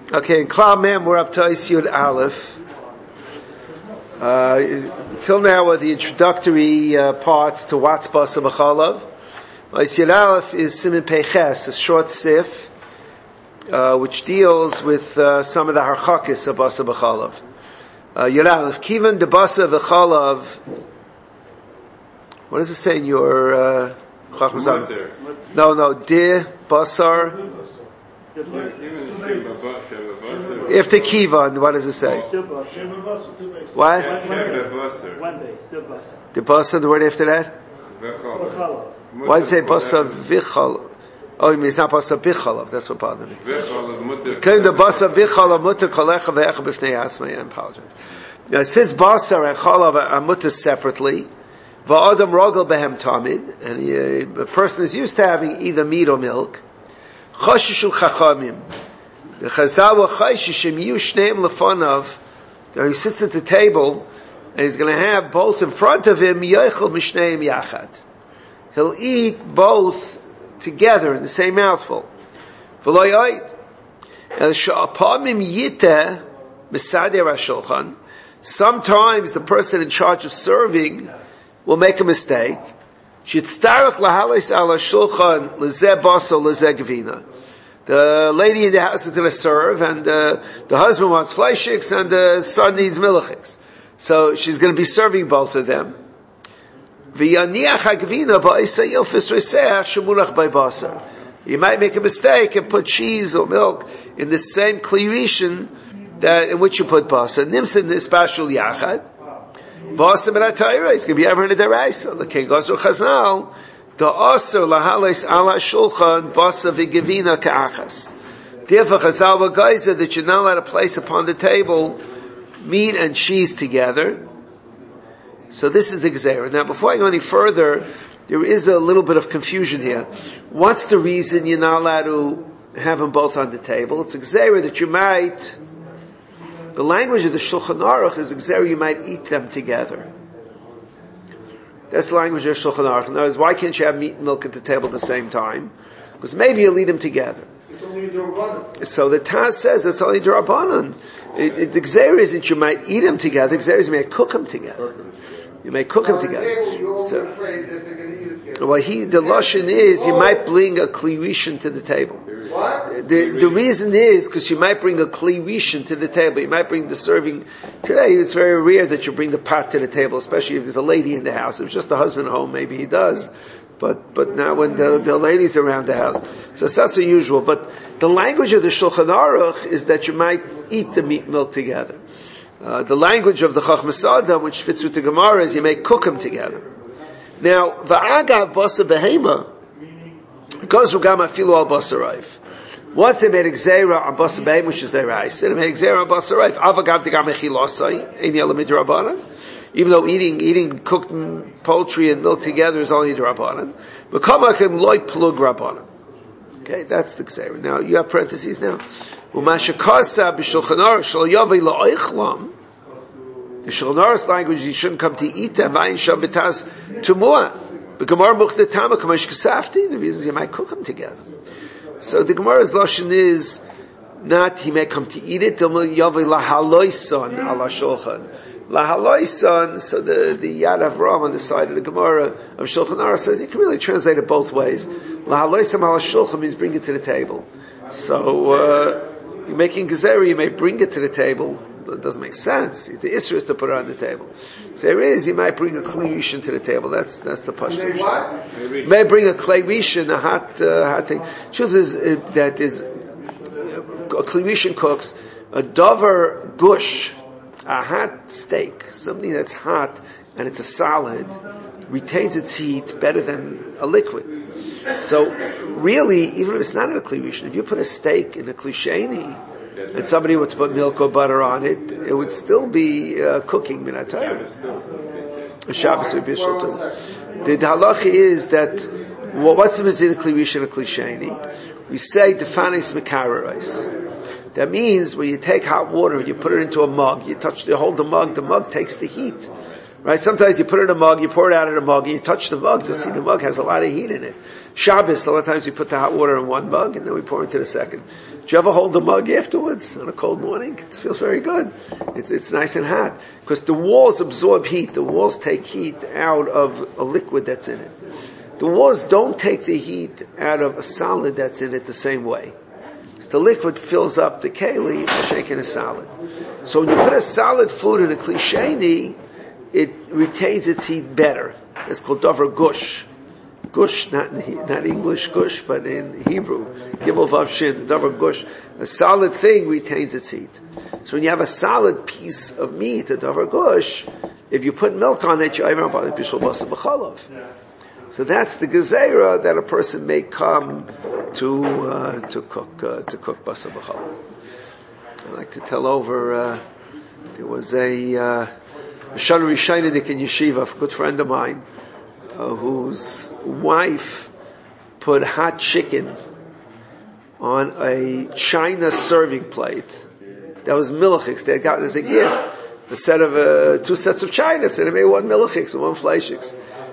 Okay, in Klal Mem we're up to Ois Yud Aleph. Till now were the introductory parts to what's Basa B'chalav. Ois Yud Aleph is Siman Peiches, a short sif, which deals with some of the harchakis of Basa B'chalav. Yud Aleph, Kivan de Basa B'chalav. What does it say in your Chacham? No, de Basar. After Kivan, what does it say? What? The Basar, the word after that? Why does it say Basar Vichal? Oh, it means not Basar Bichalav, that's what bothered me. Kind of Basar Bichalav mutter kolecha ve'echa b'fnei asmai, I apologize. Now, since Basar and Chalav are mutter separately, va'adam rogel behem tamid, and a person is used to having either meat or milk, choshishu chachamim. The Chazal were choshishem yu shneim lefonav. He sits at the table and he's going to have both in front of him yochel mishneim yachad. He'll eat both together in the same mouthful. V'lo yoid. El sha'apamim yiteh misader hashulchan. Sometimes the person in charge of serving will make a mistake. Shitztarach lahalis ala shulchan lezeh basal lezeh gevina. The lady in the house is going to serve, and the husband wants fleischiks, and the son needs milichiks. So she's going to be serving both of them. You might make a mistake and put cheese or milk in the same klirishin that in which you put basa. Nimsin nispashul yachad. Basa b'natayra. It's going to be ever in a deraisa. The king goes to Chazal. The asur lahalis ala shulchan basa v'gevina ka'achas. Therefore, Chazal v'gaiza that you're not allowed to place upon the table meat and cheese together. So this is the gzeira. Now, before I go any further, there is a little bit of confusion here. What's the reason you're not allowed to have them both on the table? It's a gzeira that you might. The language of the Shulchan Aruch is a gzeira you might eat them together. That's the language of Shulchan Aruch. In other words, why can't you have meat and milk at the table at the same time? Because maybe you'll eat them together. It's only D'Rabbanan. So the Taz says it's only D'Rabbanan. The Gzeira isn't you might eat them together. The Gzeira is you may cook them together. You may cook them together. You're afraid that they're going to eat it together. Well, the lashon is you might bring a kli rishon to the table. What? The reason is because you might bring a kli rishon to the table. You might bring the serving. Today it's very rare that you bring the pot to the table, especially if there's a lady in the house. If it's just a husband at home, maybe he does. But now when the ladies around the house, so it's not so usual. But the language of the Shulchan Aruch is that you might eat the meat and milk together. The language of the Chacham Sada, which fits with the Gemara, is you may cook them together. Now, va'agav basa behema goes ugam afilu al basa reif. Once they made a gzeira on basa behema, which is their rice, they made a gzeira on basa reif. Avagav degam echilosai ein yelamid rabbanan. Even though eating cooked poultry and milk together is only rabbanan, v'kamakim loy plug rabbanan. Okay, that's the gzeira. Now you have parentheses now. The Shulchan Aruch's language, you shouldn't come to eat them. The reason is you might cook them together. So the Gemara's lashon is not he may come to eat it. So the Yad Avram on the side of the Gemara of Shulchan Aruch says you can really translate it both ways. Lahaloisam ala shulchan means bring it to the table. So you're making gezerah, you may bring it to the table. It doesn't make sense. The issue is to put it on the table. So there is, you might bring a klei rishon to the table. That's the pashto. You may bring a klei rishon, a hot thing. Truth is that is a klei rishon cooks a dover gush, a hot steak, something that's hot and it's a solid, retains its heat better than a liquid. So really, even if it's not in a kli rishon, if you put a steak in a kli sheni and somebody were to put milk or butter on it, it would still be cooking minatayim. Shabbos would be shul too. The halacha is that what's the mitzvah in a kli rishon and a kli sheni? We say defanis mekareros. That means when you take hot water and you put it into a mug, you hold the mug takes the heat. Right? Sometimes you put it in a mug, you pour it out in a mug, and you touch the mug to see the mug has a lot of heat in it. Shabbos, a lot of times we put the hot water in one mug, and then we pour into the second. Do you ever hold the mug afterwards on a cold morning? It feels very good. It's nice and hot. Because the walls absorb heat. The walls take heat out of a liquid that's in it. The walls don't take the heat out of a solid that's in it the same way. So the liquid fills up the keli by shaking a solid. So when you put a solid food in a kli sheni, it retains its heat better. It's called davar gush. Gush, not English gush, but in Hebrew. Gimel Vav Shin, davar gush. A solid thing retains its heat. So when you have a solid piece of meat, a davar gush, if you put milk on it, you're able to bishul basa b'chalav. So that's the gezerah that a person may come to cook basa b'chalav. I'd like to tell over, there was a Shana Rishaynik in Yeshiva, a good friend of mine, whose wife put hot chicken on a china serving plate. That was milchiks. They had gotten as a gift a set of 2 sets of china. So they made 1 milchiks and 1 fleishiks.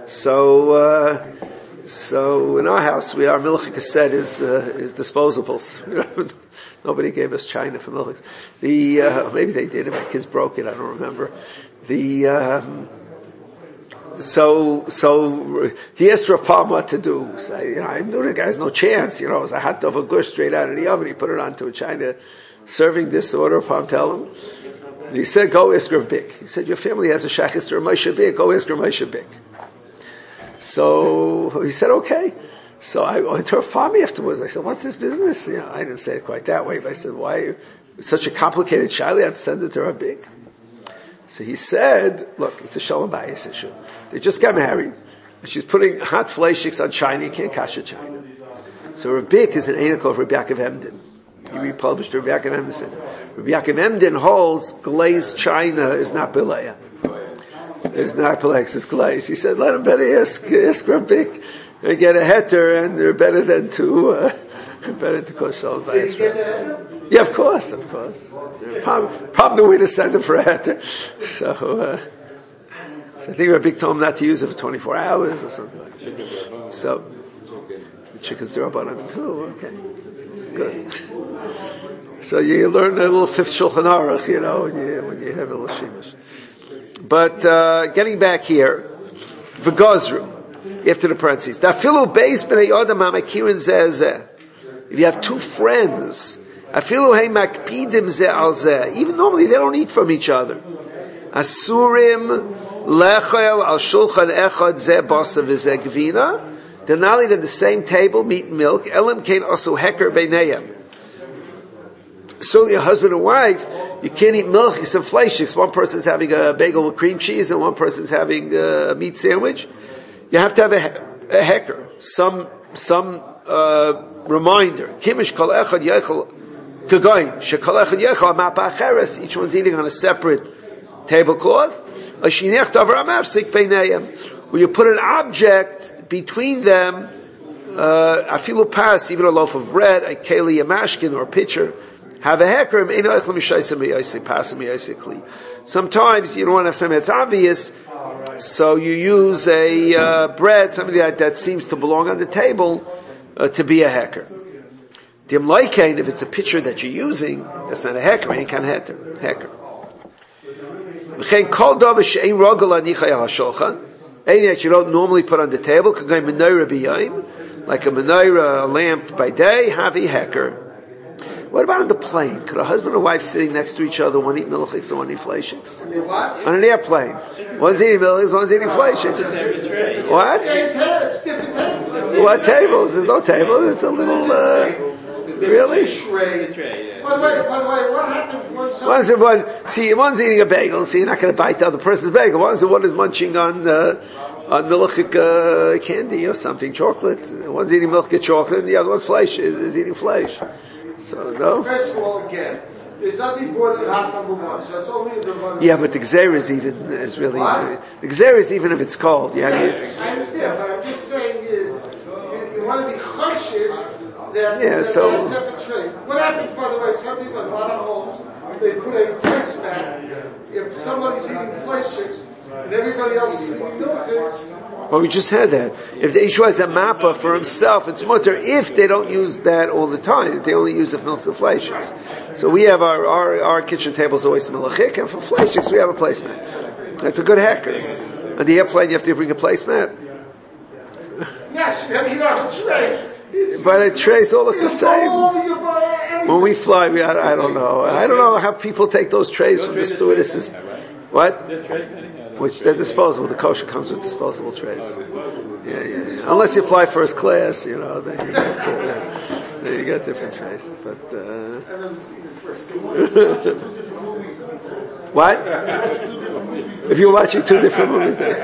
So in our house, our milchik set is disposables. Nobody gave us china for milchiks. Maybe they did, and my kids broke it. I don't remember. So he asked Rav Palm what to do. So, I knew the guy's no chance. It was a hot dove of gush straight out of the oven. He put it onto a china serving dish. So what did Rav Palm tell him? He said, "Go ask Rav Bik." He said, "Your family has a shachis to Moshe Bik. Go ask Moshe Bik." So he said, "Okay." So I went to Rav Palm afterwards. I said, "What's this business?" I didn't say it quite that way, but I said, "Why? It's such a complicated shaila. I have to send it to Rav Bik." So he said, "Look, it's a shalom bayis issue. They just got married. She's putting hot fleishiks on china. You can't kasha china." So Rav Bik is an einik of Rabbi Yaakov Emden. He republished Rabbi Yaakov Emden. Rabbi Yaakov Emden holds glazed china is not bileya. It's not bileya, it's glazed. He said, "Let him better ask Rav Bik and get a heter, and they're better than to call shalom bayis." Yeah, of course. Probably the way to send him for a heter. So I think Rabbi told him not to use it for 24 hours or something like that. So, the chickens are up on him too, okay. Good. So you learn a little 5th Shulchan Aruch, when you have a little shemesh. But, getting back here, V'gozru, after the parentheses. Dafilu beis b'nei Adam ha'makirin zeh zeh. If you have 2 friends, afilu hey makpidim zeh al zeh. Even normally they don't eat from each other. Asurim lechel al shulchan echad zeh basa v'zeh gvina. They're not eating at the same table, meat and milk. Elam kain asu heker beinayim. Certainly a husband and wife, you can't eat milchiks and fleishiks. One person's having a bagel with cream cheese and one person's having a meat sandwich. You have to have a heker. Some reminder. Kimish kol echad yechel kagayin. Shekol echad yechel ma'pa acheres. Each one's eating on a separate tablecloth. Ashinech davar amafsik beinayim. Where you put an object between them, afilu pas, even a loaf of bread, a keli, a mashkin, or a pitcher, have a heker. Sometimes you don't want to have something that's obvious, so you use a bread, something that seems to belong on the table, to be a heker. If it's a pitcher that you're using, that's not a heker, any kind of heker. Anything that you don't normally put on the table, could go menorah b'yayim, like a menorah, a lamp by day, have a heker. What about on the plane? Could a husband and wife sitting next to each other, one eat milchiks and one eat fleishiks? On an airplane. One's eating milchiks, one's eating fleishiks. What? What tables? There's no table. It's a little, really? By the way, what happens when one's eating a bagel, so you're not going to bite the other person's bagel. One is munching on milchik candy or something, chocolate. One's eating milchik chocolate, and the other one's flesh is eating flesh. So no. First of all, again, there's nothing more than hot number 1, so it's only the one. Yeah, but the gzera is really the gzera is even if it's cold. Yeah, I understand, but I'm just saying is you want to be cautious that so a separate tray. What happens, by the way? Some people in a lot of homes they put a placemat. If somebody's eating fleishiks, and everybody else is eating milchiks. Well, we just had that. If the Ishu has a mappa for himself, it's mutter if they don't use that all the time. If they only use it for milks and fleishiks. So we have our kitchen tables always melachik, and for fleishiks we have a placemat. That's a good hacker. On the airplane you have to bring a placemat. Yes, you have a tray. But the trays all look the same. When we fly, I don't know. I don't know how people take those trays from the stewardesses. What? Which they're disposable. The kosher comes with disposable trays. Yeah. Unless you fly first class, then you get different trays. But what? If you're watching two different movies, yes.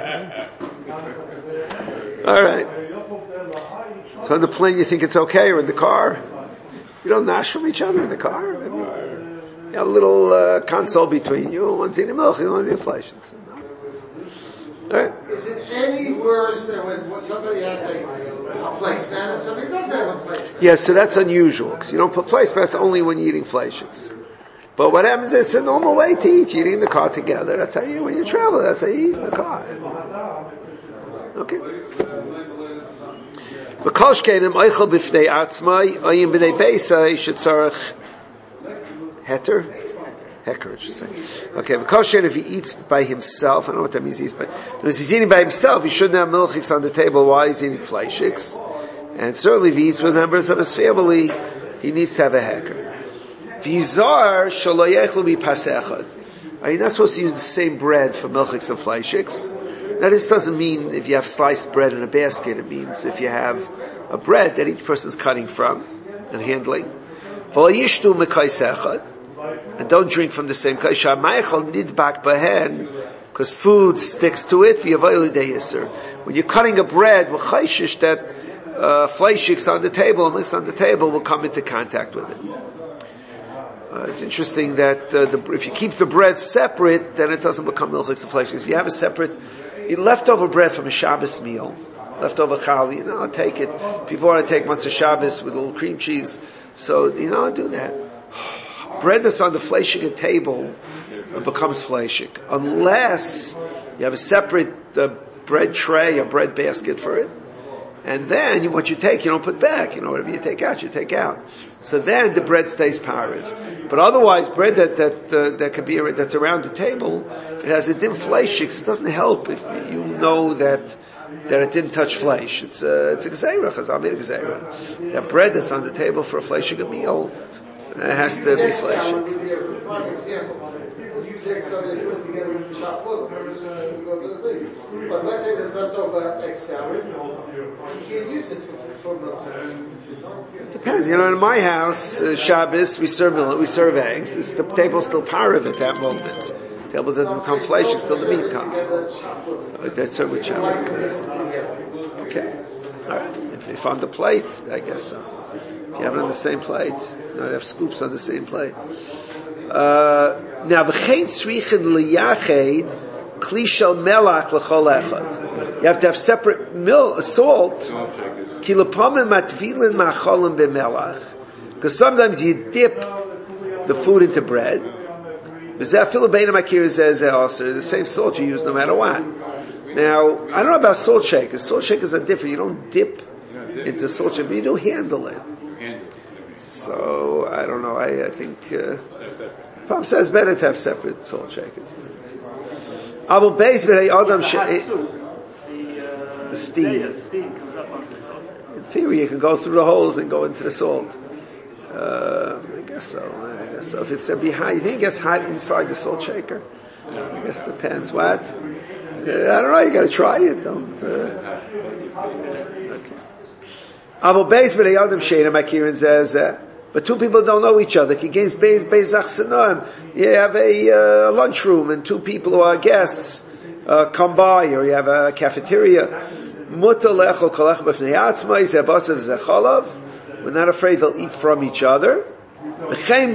All right. So on the plane, you think it's okay, or in the car? You don't nash from each other in the car. You have a little console between you. One's eating milk, and one's eating flesh. All right. Is it any worse than when somebody has a placemat and somebody doesn't have a placemat? Yeah, so that's unusual, because you don't put placemats only when you're eating fleshings. But what happens is it's a normal way to eat. You're eating in the car together. That's how when you travel, that's how you eat in the car. Okay. V'kol shkenim oichel b'fnei atzmai, oyim b'nei beisai, shetzarech heter? Hecker, it should say. Okay, v'kol shkenim, if he eats by himself, I don't know what that means, if he's eating by himself, he shouldn't have milchiks on the table while he's eating fleishiks. And certainly if he eats with members of his family, he needs to have a hecker. V'yizar shelo yechlu b'pasechad. You're not supposed to use the same bread for milchiks and fleishiks. Now this doesn't mean if you have sliced bread in a basket, it means if you have a bread that each person's cutting from and handling. And don't drink from the same kais. Because food sticks to it. When you're cutting a bread, that fleishiks on the table, mix on the table, will come into contact with it. It's interesting that if you keep the bread separate, then it doesn't become milchiks and fleishiks. If you have a separate leftover bread from a Shabbos meal, leftover chali, take it. People want to take matzah Shabbos with a little cream cheese, so do that. Bread that's on the fleishik table becomes fleishik, unless you have a separate bread tray or bread basket for it. And then what you take, you don't put back. Whatever you take out, you take out. So then the bread stays pariv. But otherwise, bread that could be that's around the table, it has a dim fleishiks. It doesn't help if you know that it didn't touch flesh. It's a gzeira, chazal made a gzeira. That bread that's on the table for a fleshik meal has to be fleshik. You take something, put it together with chopped food, go to the thing. But let's say there's leftover egg salad, you can't use it for milk. It depends. In my house, Shabbos, we serve eggs. The table's still parav at that moment. The table doesn't become flesh until the meat comes. That's certainly challenging. Okay. Alright. If on the plate, I guess so. If you have it on the same plate, you have scoops on the same plate. Now, v'chein tzrichen liyached klishel melach l'chol echad. You have to have separate salt. Ki l'pamim matvilin ma'cholim b'melach. Because sometimes you dip the food into bread. B'zeh afilu bein ha'makir zeh also. The same salt you use no matter what. Now, I don't know about salt shakers. Salt shakers are different. You don't dip into salt shaker, but you do handle it. So, I don't know. I think... Pam says better to have separate salt shakers. The steam. In theory, you can go through the holes and go into the salt. I guess so. If it's behind, you think it gets hot inside the salt shaker? I guess it depends. What? I don't know. You got to try it. Don't. Okay. But two people don't know each other. You have a lunchroom and two people who are guests come by, or you have a cafeteria. We're not afraid they'll eat from each other. A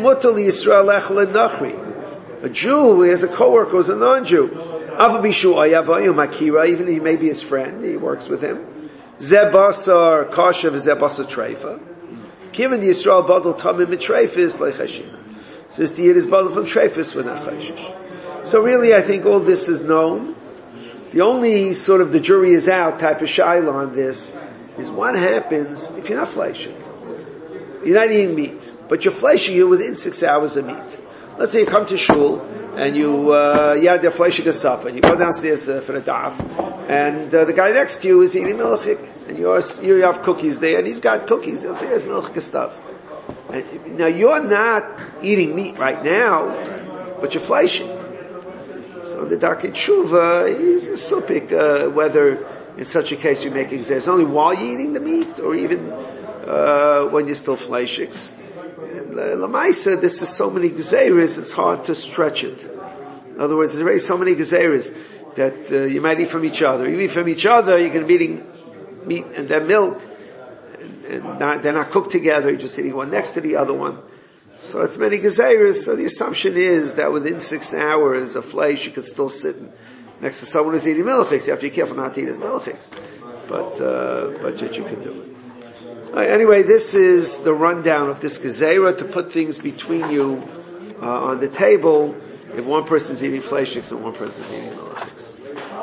Jew who has a co-worker who's a non-Jew, even if he may be his friend, he works with him. Zebasar kasha v'zebasar treifa. Given the Yisrael badal tamim mitreifis like chashina. Since the Yid is badal from treifis, we're not chayshish. So really, I think all this is known. The only sort of the jury is out type of shaila on this is what happens if you're not fleshing. You're not eating meat, but you're fleshing you within 6 hours of meat. Let's say you come to shul and you had your fleshing a supper and you go downstairs for the daf, and the guy next to you is eating milchik, and you have cookies there, and he's got cookies. He'll say there's milchik stuff. And now you're not eating meat right now, but you're fleshing. So the Darkei Tshuva, he's mesupik whether in such a case you make exams only while you're eating the meat, or even when you're still fleishiks. Lamaisa, this is so many gezeres, it's hard to stretch it. In other words, there's already so many gezeres that you might eat from each other. You eat from each other, you can be eating meat and then milk, and they're not cooked together, you're just eating one next to the other one. So it's many gezeres, so the assumption is that within 6 hours of flesh you could still sit next to someone who's eating milchiks. You have to be careful not to eat his milchiks. But yet you can do it. Anyway, this is the rundown of this gezerah to put things between you on the table if one person's eating fleishiks and one person's eating milchiks.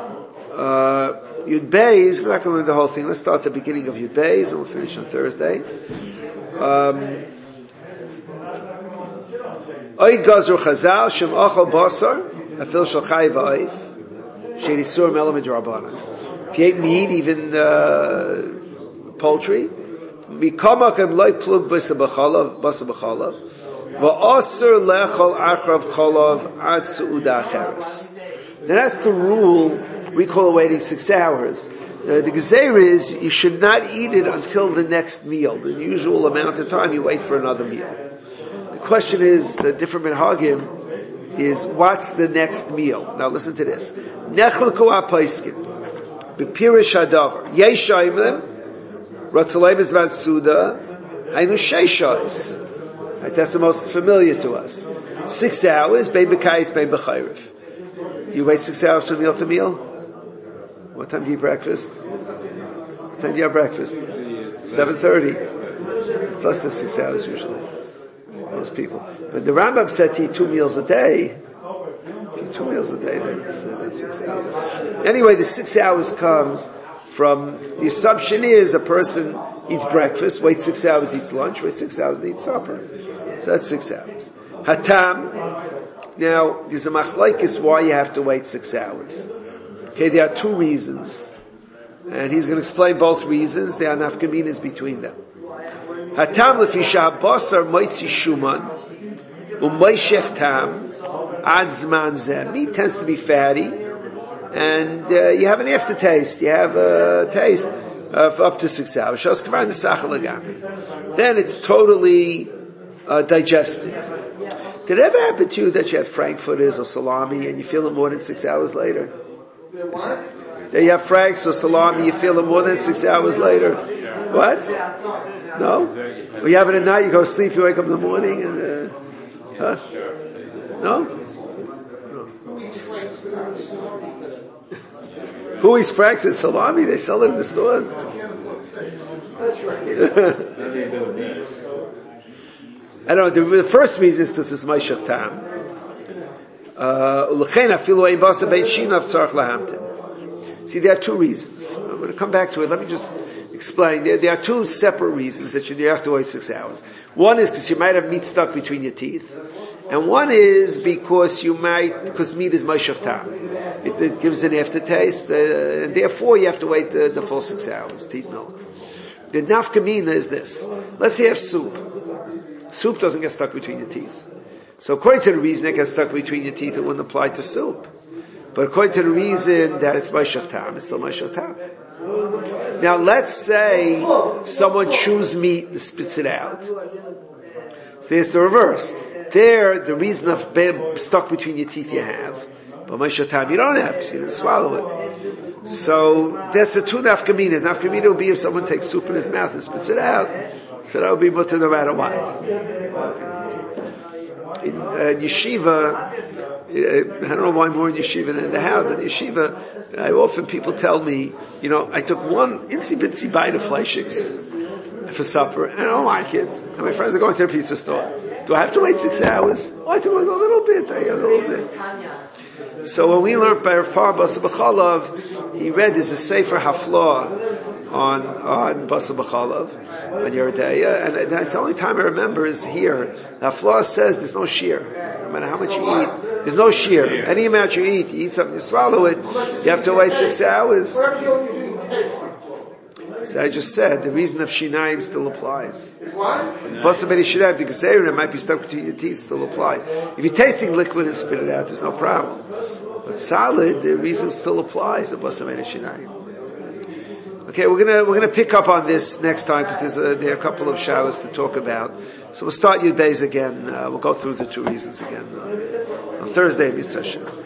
Yud Beis, we're not going to learn the whole thing. Let's start at the beginning of Yud Beis and we'll finish on Thursday. Oy gazur chazal shem achal basar afil shel chai va'if she'ed isur melam midrabanan. If you ate meat, even poultry, mikamakem loy plug basa b'chalav va'asur lechol achrav chalav ad su'uda acheres. Now that's the rule we call waiting 6 hours. The gezer is you should not eat it until the next meal. The usual amount of time you wait for another meal. The question is, the different minhagim is, what's the next meal? Now listen to this. Nechelku ha-paiskim b'pirish hadavar yeshayim them ratzalei b'zvan suda hainu sheishais. Right, that's the most familiar to us. 6 hours, bein b'kayis, bein b'chayrif. You wait 6 hours from meal to meal? What time do you eat breakfast? What time do you have breakfast? 7:30. It's less than 6 hours usually. Most people. But the Rambam said to eat 2 meals a day. If you eat 2 meals a day, then it's 6 hours. Anyway, the 6 hours comes from, the assumption is a person eats breakfast, waits 6 hours, eats lunch, waits 6 hours, eats supper. So that's 6 hours. Hatam. Now, there's a machlokes why you have to wait 6 hours. Okay, there are 2 reasons. And he's going to explain both reasons. There are nafkaminas between them. Hatam lefi sha'basar moitzi shuman u'moishech tam ad zman zeh. Meat tends to be fatty, and you have an aftertaste. You have a taste of up to 6 hours. Then it's totally digested. Did it ever happen to you that you had frankfurters or salami and you feel it more than 6 hours later? There you have franks or salami, you feel it more than 6 hours later. What? No? Well, you have it at night, you go to sleep, you wake up in the morning, and no? Who eats franks and salami? They sell it in the stores. That's right. I don't know, the first reason is to this Maishach Tam. See, there are 2 reasons. I'm going to come back to it. Let me just explain. There are 2 separate reasons that you have to wait 6 hours. One is because you might have meat stuck between your teeth. And one is because because meat is Maishach Tam. It gives an aftertaste, and therefore you have to wait the full 6 hours to eat milk. The nafkamina is this. Let's say you have soup. Soup doesn't get stuck between your teeth. So according to the reason it gets stuck between your teeth, it wouldn't apply to soup. But according to the reason that it's Maishach Tam, it's still Maishach Tam. Now let's say someone chews meat and spits it out. So there's the reverse. There, the reason of being stuck between your teeth you have, but Maishach Tam you don't have because you didn't swallow it. So that's the 2 nafkaminas. Nafkamina would be if someone takes soup in his mouth and spits it out. So that would be mutter no matter what. In yeshiva, I don't know why more in yeshiva than in the house, but in yeshiva, people tell me, I took one itsy-bitsy bite of fleishiks for supper, and I don't like it. And my friends are going to the pizza store. Do I have to wait 6 hours? Oh, I have to wait a little bit. So when we learned by Rav Papa Basar B'chalav, he read there's a Sefer Haflah on Basar B'chalav, on Yeridea, and that's the only time I remember is here. Haflah says there's no shear. No matter how much you eat, there's no shear. Any amount you eat something, you swallow it, you have to wait 6 hours. So I just said, the reason of Shinayim still applies. Possibly Shinayim, the Gezerim might be stuck between your teeth, still applies. If you're tasting liquid and spit it out, there's no problem. But solid, the reason still applies, the Possibly Shinayim. Okay, we're gonna pick up on this next time, because there are a couple of showers to talk about. So we'll start Yud Beis again, we'll go through the 2 reasons again, on Thursday, Mitzvah.